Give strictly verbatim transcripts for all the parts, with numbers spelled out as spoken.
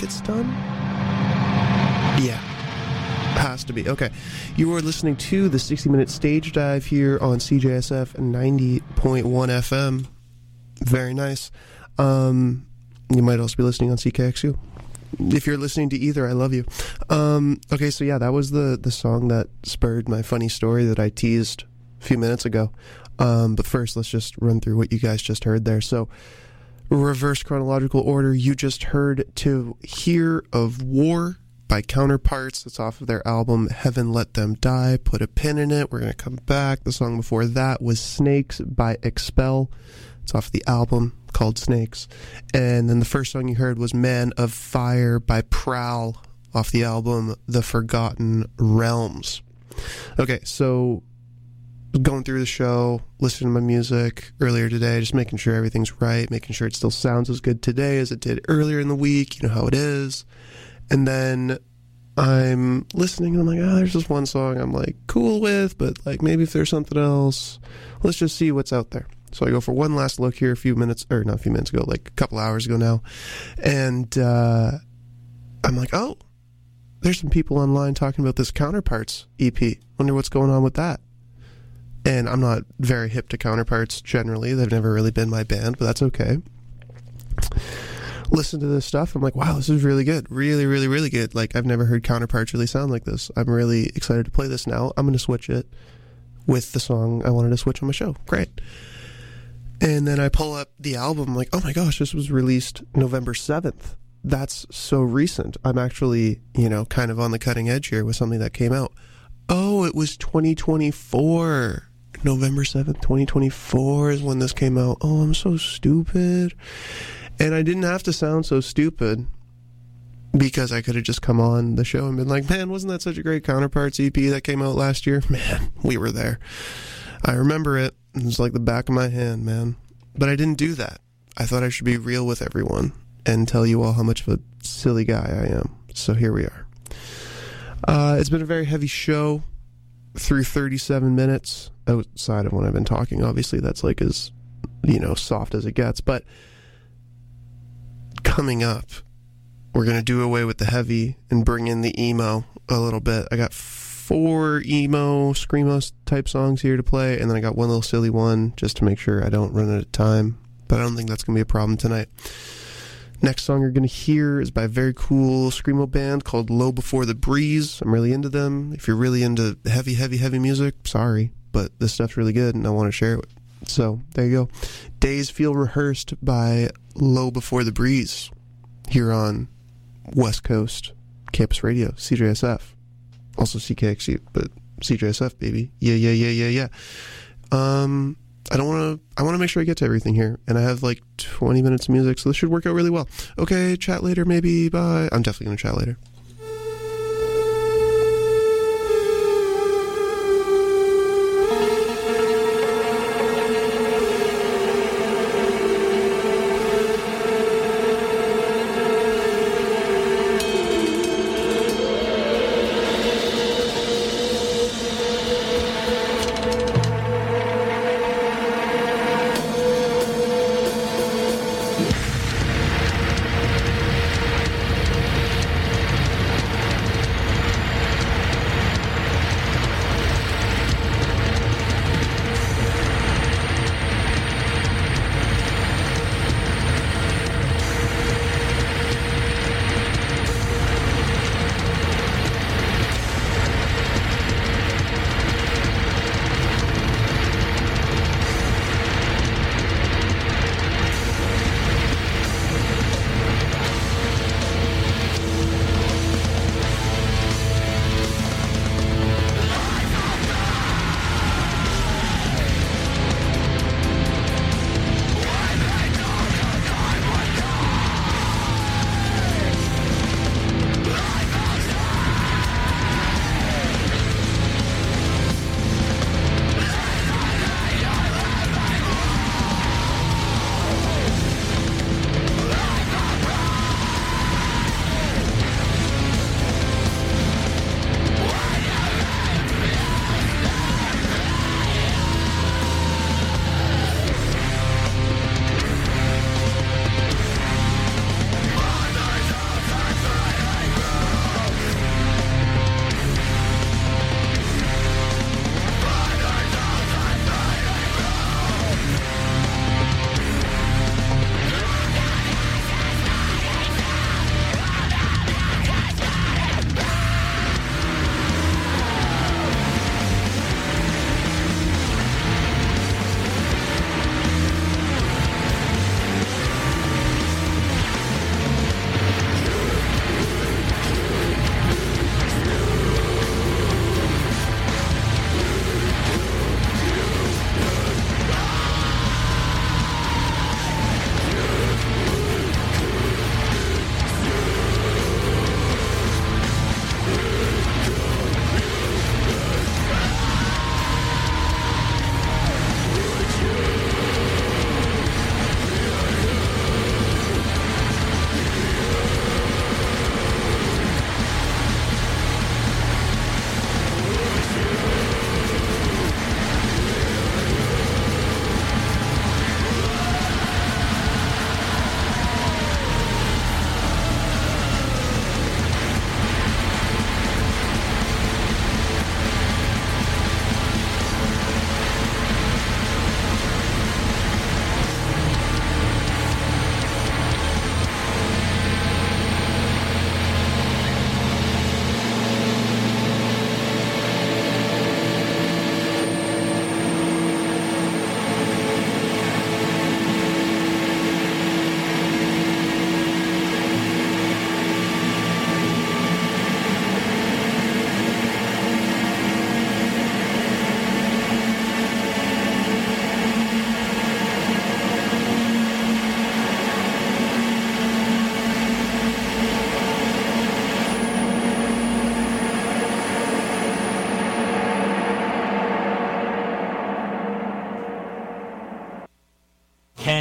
it's done? Yeah. Has to be. Okay. You are listening to the sixty minute Stage Dive here on C J S F ninety point one F M. Very nice. Um, you might also be listening on C K X U. If you're listening to either, I love you. Um, okay, so yeah, that was the, the song that spurred my funny story that I teased a few minutes ago. Um, but first, let's just run through what you guys just heard there. So, reverse chronological order, you just heard To Hear of War by Counterparts. It's off of their album Heaven Let Them Die. Put a pin in it. We're going to come back. The song before that was Snakes by Expel. It's off the album called Snakes. And then the first song you heard was Man of Fire by Prowl off the album The Forgotten Realms. Okay, so going through the show, listening to my music earlier today, just making sure everything's right, making sure it still sounds as good today as it did earlier in the week. You know how it is. And then I'm listening and I'm like, oh, there's this one song I'm like cool with, but like maybe if there's something else, let's just see what's out there. So I go for one last look here a few minutes, or not a few minutes ago, like a couple hours ago now. And uh, I'm like, oh, there's some people online talking about this Counterparts E P. Wonder what's going on with that. And I'm not very hip to Counterparts generally. They've never really been my band, but that's okay. Listen to this stuff. I'm like, wow, this is really good. Really, really, really good. Like, I've never heard Counterparts really sound like this. I'm really excited to play this now. I'm going to switch it with the song I wanted to switch on my show. Great. And then I pull up the album, like, oh my gosh, this was released November seventh. That's so recent. I'm actually, you know, kind of on the cutting edge here with something that came out. Oh, it was twenty twenty-four. November seventh, twenty twenty-four is when this came out. Oh, I'm so stupid. And I didn't have to sound so stupid because I could have just come on the show and been like, man, wasn't that such a great Counterparts E P that came out last year? Man, we were there. I remember it. It's like the back of my hand, man. But I didn't do that. I thought I should be real with everyone and tell you all how much of a silly guy I am. So here we are. Uh, it's been a very heavy show through thirty-seven minutes outside of when I've been talking. Obviously, that's like as, you know, soft as it gets. But coming up, we're going to do away with the heavy and bring in the emo a little bit. I got four emo, screamo type songs here to play, and then I got one little silly one just to make sure I don't run out of time. But I don't think that's going to be a problem tonight. Next song you're going to hear is by a very cool screamo band called Low Before the Breeze. I'm really into them. If you're really into heavy, heavy, heavy music, sorry, but this stuff's really good and I want to share it. So there you go. Days Feel Rehearsed by Low Before the Breeze here on West Coast Campus Radio, C J S F. Also C K X U, but C J S F, baby. Yeah, yeah, yeah, yeah, yeah. Um... I don't want to, I want to make sure I get to everything here. And I have like twenty minutes of music, so this should work out really well. Okay, chat later, maybe. Bye. I'm definitely going to chat later.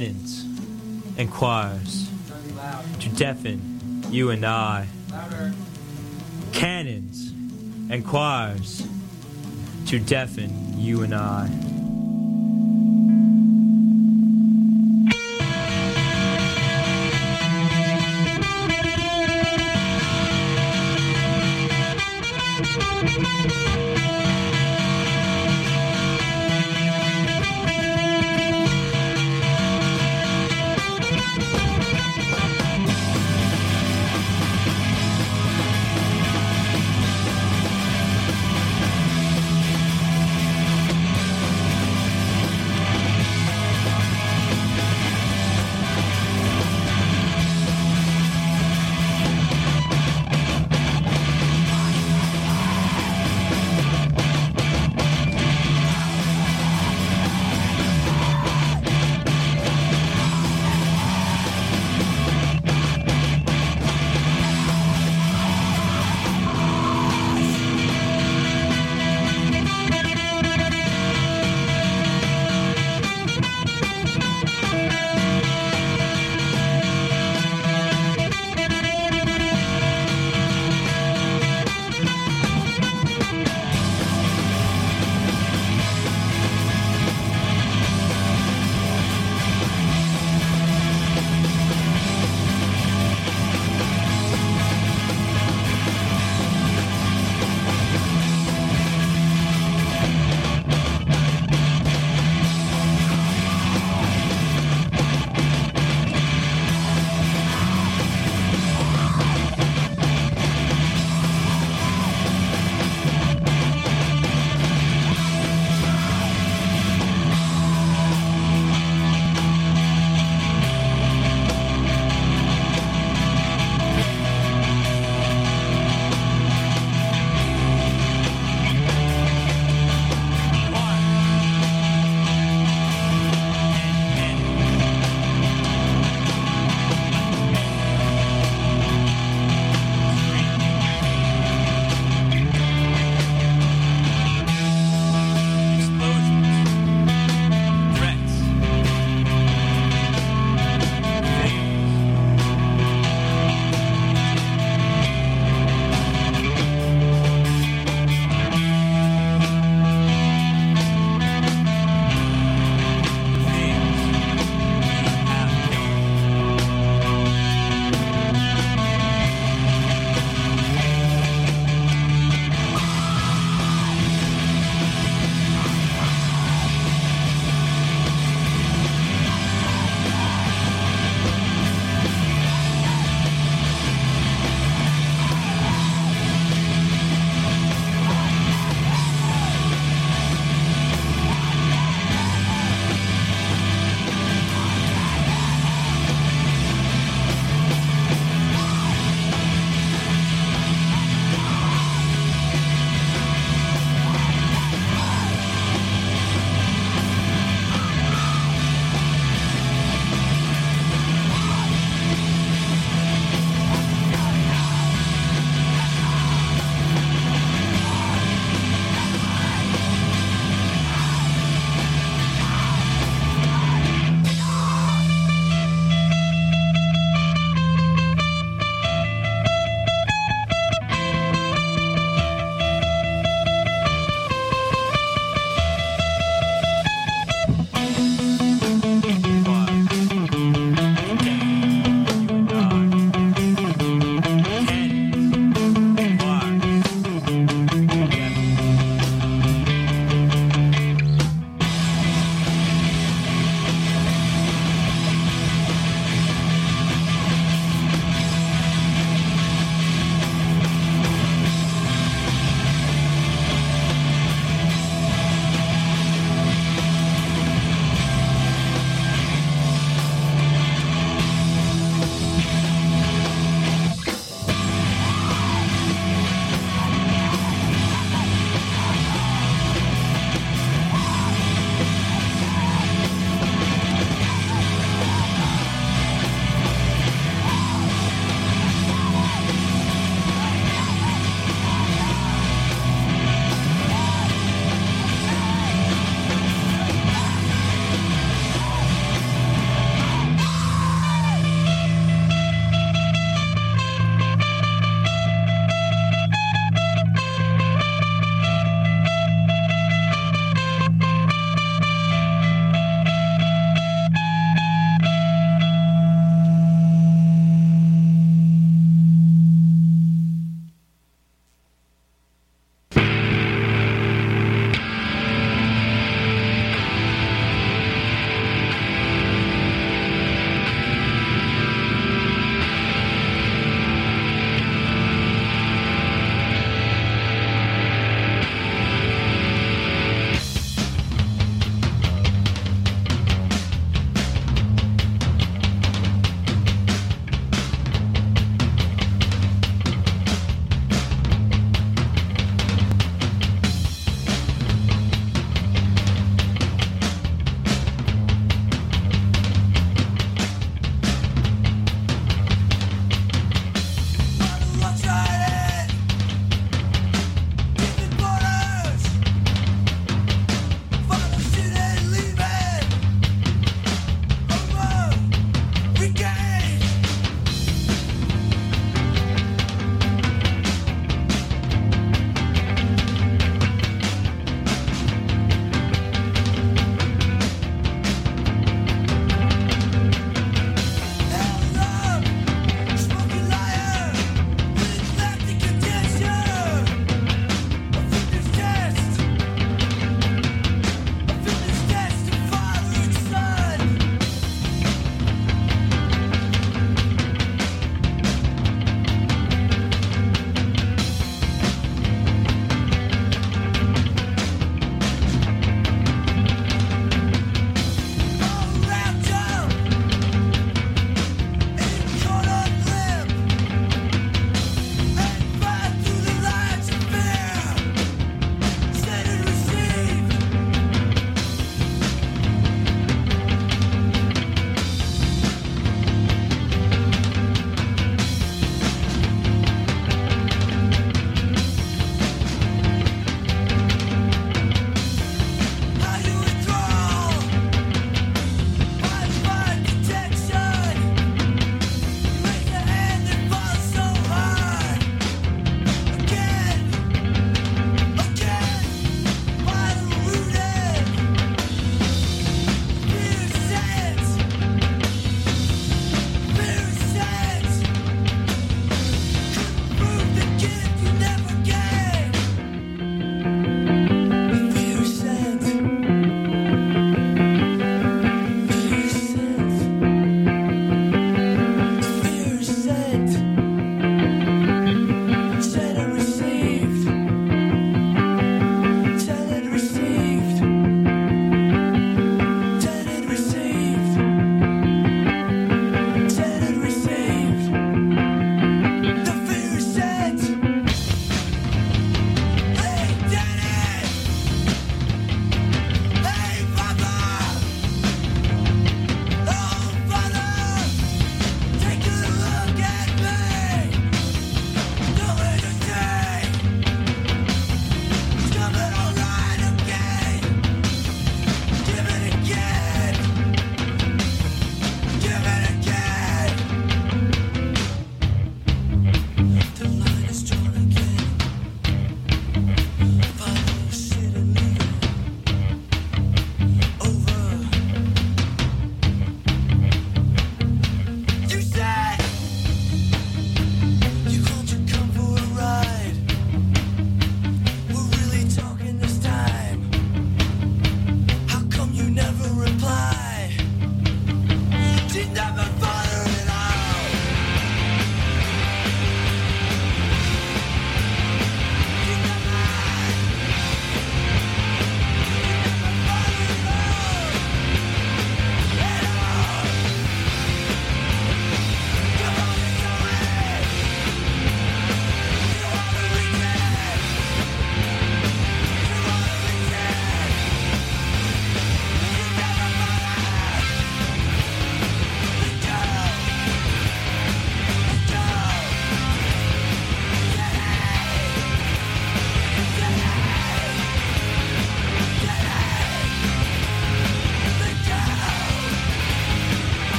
cannons and choirs to deafen you and I. Cannons and choirs to deafen you and I.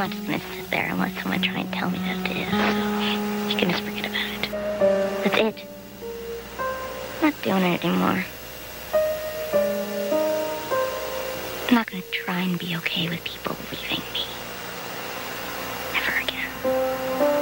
not just gonna sit there and let someone try and tell me that it is. So you can just forget about it. That's it. I'm not doing it anymore. I'm not gonna try and be okay with people leaving me. Never again.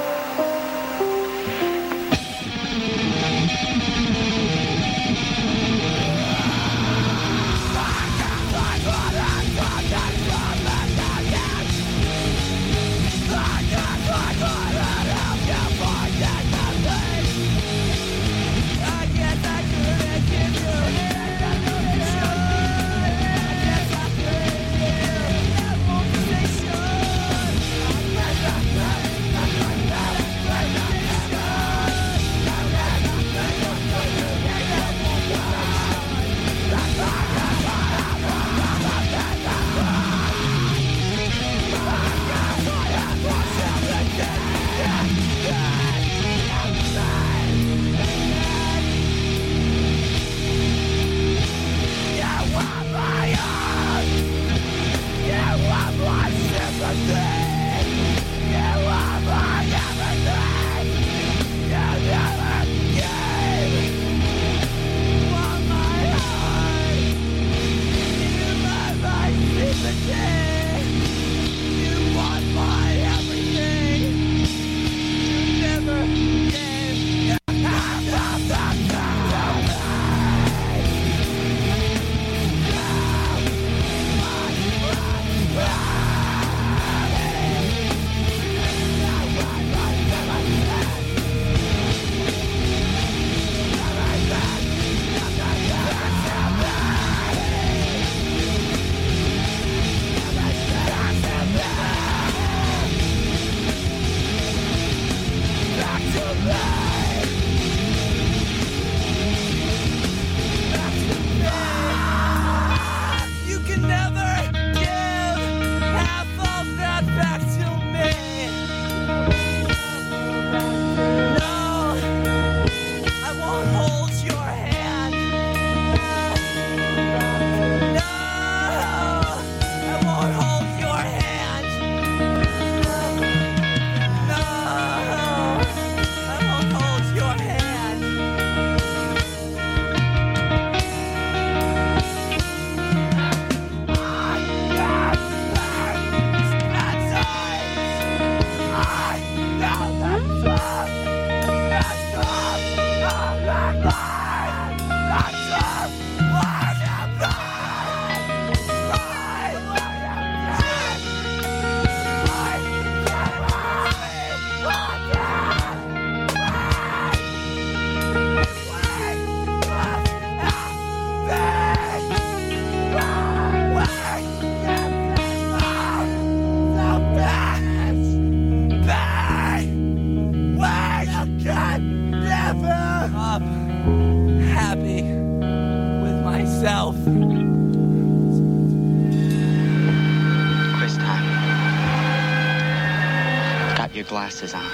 Glasses on.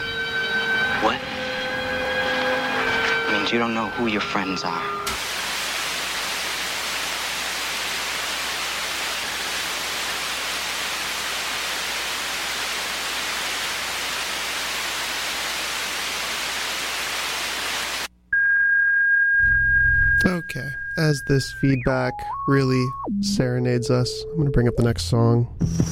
What? Means you don't know who your friends are. Okay, as this feedback really serenades us, I'm going to bring up the next song.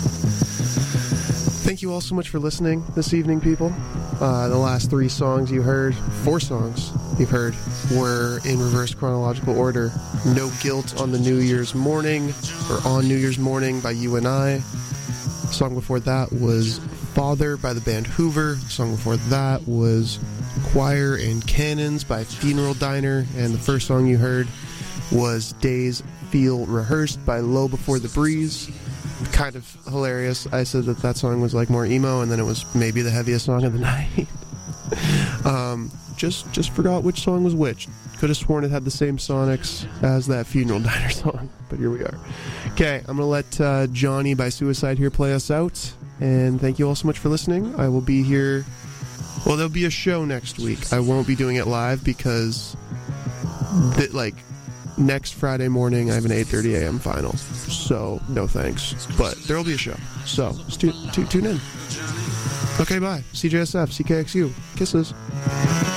Thank you all so much for listening this evening, people. Uh, the last three songs you heard, four songs you've heard, were in reverse chronological order. No Guilt on the New Year's Morning, or On New Year's Morning by You and I. The song before that was Father by the band Hoover. The song before that was Choir and Cannons by Funeral Diner. And the first song you heard was Days Feel Rehearsed by Low Before the Breeze. Kind of hilarious. I said that that song was like more emo, and then it was maybe the heaviest song of the night. um, just just forgot which song was which. Could have sworn it had the same sonics as that Funeral Diner song, but here we are. Okay, I'm gonna let uh, Johnny by Suicide here play us out, and thank you all so much for listening. I will be here. Well, there'll be a show next week. I won't be doing it live because, th- like. next Friday morning, I have an eight thirty a.m. final. So, no thanks. But there will be a show. So, stu- t- tune in. Okay, bye. C J S F, C K X U. Kisses.